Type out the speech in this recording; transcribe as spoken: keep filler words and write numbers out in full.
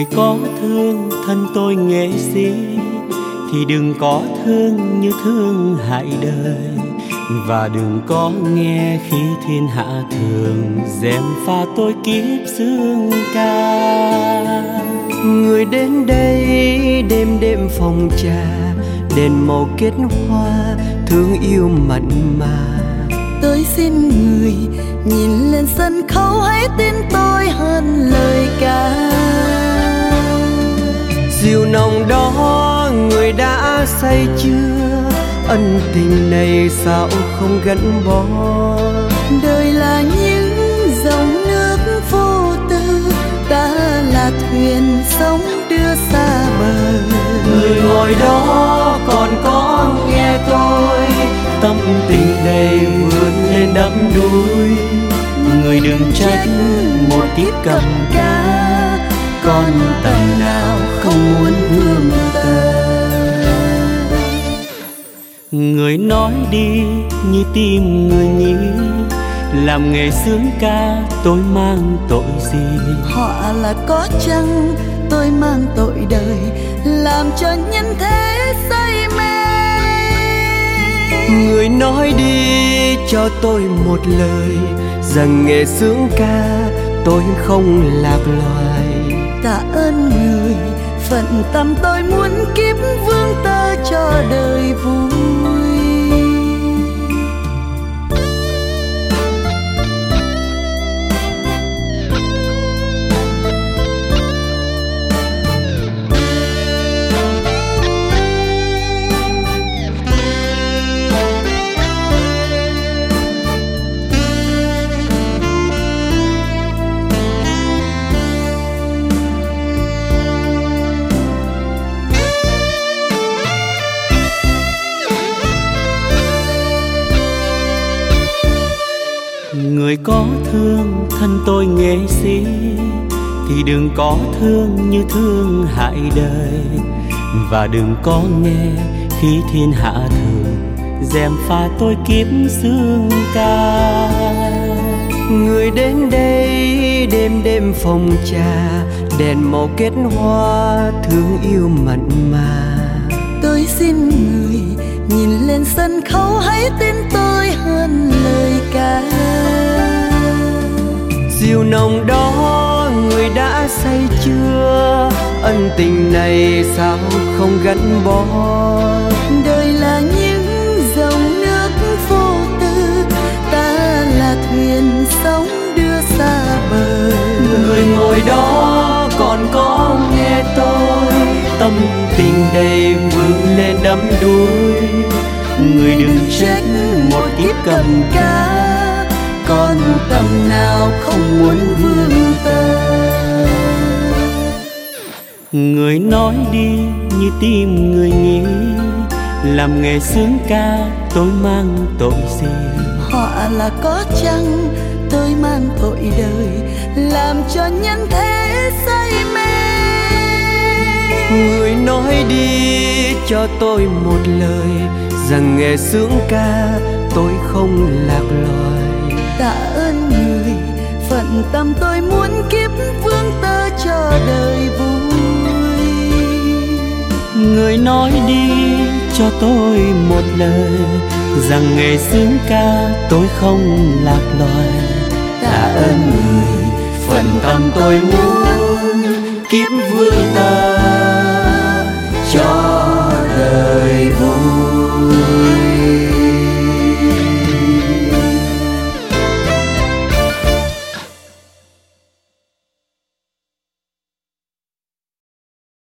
có thương thân tôi nghệ sĩ thì đừng có thương như thương hại đời, và đừng có nghe khi thiên hạ thường gièm pha tôi kiếp xương ca. Người đến đây đêm đêm phòng trà, đèn màu kết hoa thương yêu mặn mà. Tôi xin người nhìn lên sân khấu, hãy tin tôi hơn lời ca. Rượu nồng đó người đã say chưa, ân tình này sao không gắn bó. Đời là những dòng nước vô tư, ta là thuyền sống đưa xa bờ. Người ngồi đó còn có nghe tôi, tâm tình đầy vươn lên đắm đuối. Người đừng trách một kiếp cầm ca, con tầm nào không muốn vương tờ. Người nói đi như tim người nghĩ, làm nghề sướng ca tôi mang tội gì. Họa là có chăng tôi mang tội đời, làm cho nhân thế say mê. Người nói đi cho tôi một lời, rằng nghề sướng ca tôi không lạc loài. Tạ ơn người, phận tâm tôi muốn kiếp vương tơ cho đời vui. Người có thương thân tôi nghệ sĩ thì đừng có thương như thương hại đời, và đừng có nghe khi thiên hạ thường gièm pha tôi kiếp xương ca. Người đến đây đêm đêm phòng trà, đèn màu kết hoa thương yêu mặn mà. Tôi xin người nhìn lên sân khấu, hãy tin tôi hơn lời ca. Rượu nồng đó người đã say chưa, ân tình này sao không gắn bó. Đời là những dòng nước vô tư, ta là thuyền sống đưa xa bờ. Người ngồi đó còn có nghe tôi, tâm tình đầy vươn lên đắm đuối. Người đừng trách một kiếp cầm ca, con tầm nào không muốn vương tơ. Người nói đi như tim người nghĩ, làm nghề sướng ca tôi mang tội gì. Họa là có chăng tôi mang tội đời, làm cho nhân thế say mê. Người nói đi cho tôi một lời, rằng nghề sướng ca tôi không lạc loài. Tạ ơn người, phận tâm tôi muốn kiếp vương tơ cho đời vui. Người nói đi cho tôi một lời, rằng nghề sướng ca tôi không lạc loài. Tạ ơn người, phận tâm tôi muốn kiếp vương tơ